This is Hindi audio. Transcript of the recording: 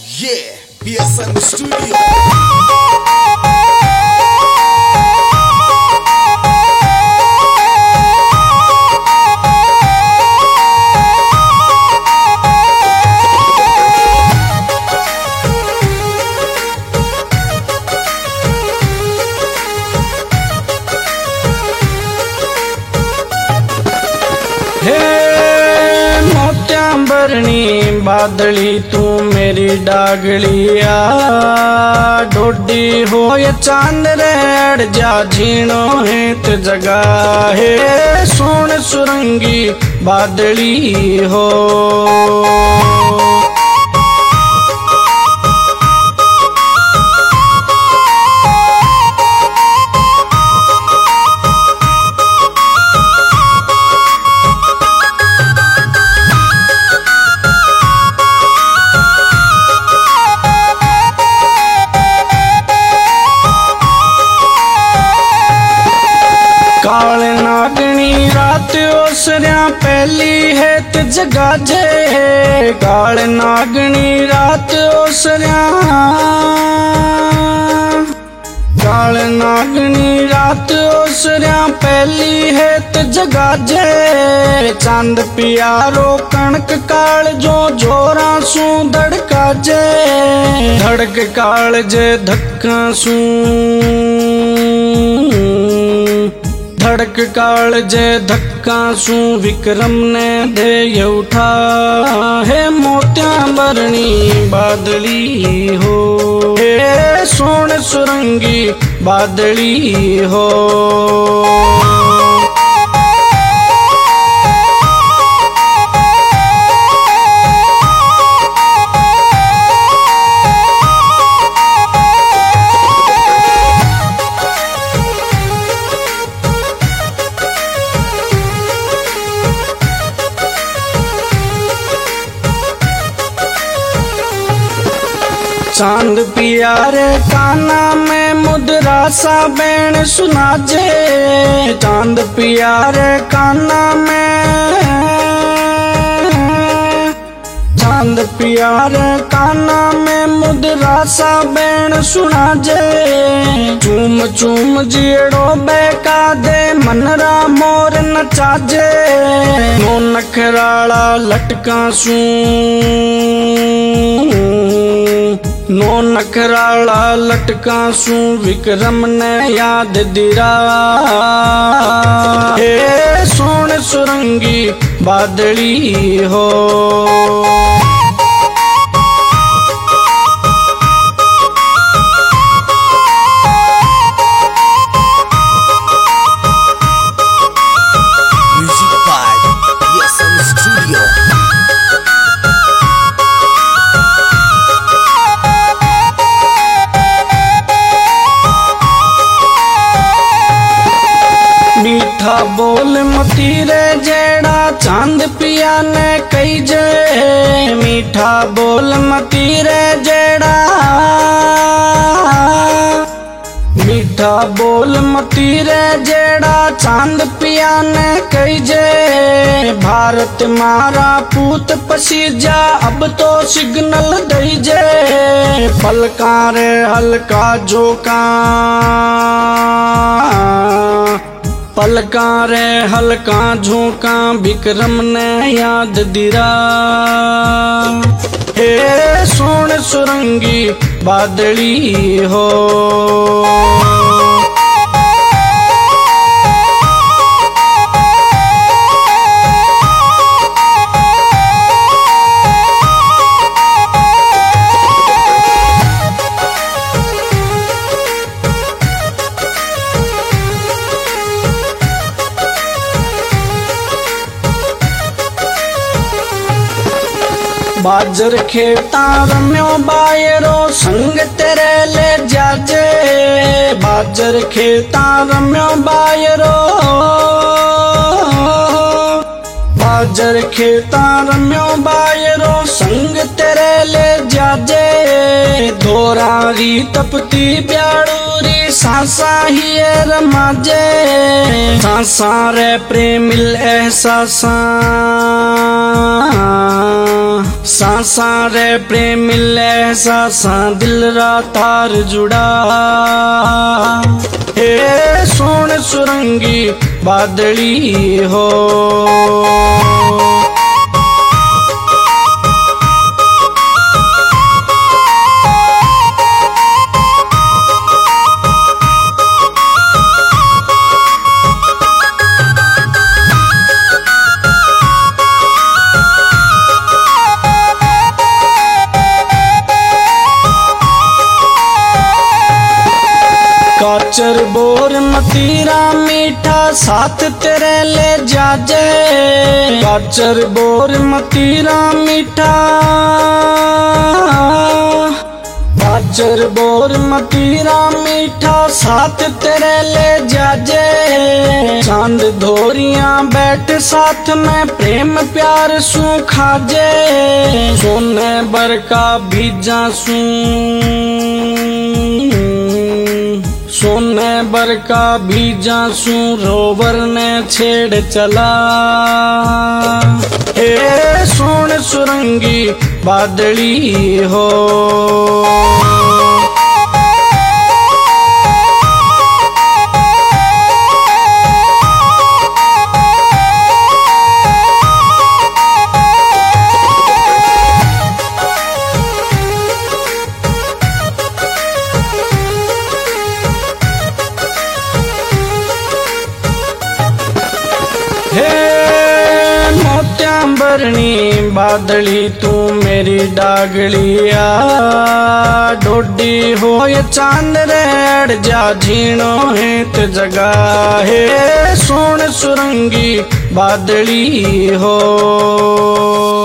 Yeah, BSN Studio. भरनी बादली तू मेरी डागलिया डोडी हो या चांद रेड़ जा झीणो हित जगा है सोन सुरंगी बादली हो। काल नागनी रात ओसरिया पहली है ते जगा जे काल नागनी रात ओसरिया काल नागनी रात ओसरिया पहली है ते जगा जे चांद पियारो कणक काल जो जोरा सू धड़का जे धड़क काल जे धक्का सू धड़क काल जे धक्का सू विक्रम ने दे उठा है मोतिया भरनी बादली हो हे सोन सुरंगी बादली हो। चांद पियारे काना में मुद्रा सा बैन सुना जे चांद पियारे काना में चांद पियारे काना में मुद्रा सा बैन सुना जे चूम चूम जियड़ो बेका दे मनरा मोर नचा जे नो नखराला लटका सू नो नखराला लटका सू विक्रम ने याद दिरा हे सोन सुरंगी बादली हो। Music by BSN Studio. मीठा बोल मतीरे जेड़ा चांद पिया ने कही जे मीठा बोल मतीरे जेड़ा मीठा बोल मतीरे जेड़ा चांद पिया ने कही जे भारत मारा पूत पसीजा अब तो सिग्नल दई जे पलका रे हल्का झोंका पलका रे हल्का झोंका विक्रम ने याद दिरा हे सोन सुरंगी बादली हो। बाजर खेता रम्यो बायरो संग तेरे ले जाजे बाजर खेता रम्यो बायरो बाजर खेता रम्यो बायरो संग तेरे ले जाजे धोरारी तपती प्याड़ूरी सांसा ही रमाजे सांसा रे प्रेमिल एहसासा सांसा रे प्रेमिल एहसासा दिल रा तार जुड़ा हे सोन सुरंगी बादली हो काचर बोर मतीरा मीठा साथ तेरे ले जाजे काचर बोर मतीरा मीठा काचर बोर मतीरा मीठा साथ तेरे ले जाजे चांद धोरियां बैठ साथ में प्रेम प्यार सू खाजे सोने बरका बीजा सू सोने बरका बीजा सू रोवर ने छेड़ चला हे सोन सुरंगी बादली हो मोत्यांबरनी बादली तू मेरी डागलिया डोडी हो ये चांद रेड़ जा झीणो हित जगा है सोन सुरंगी बादली हो।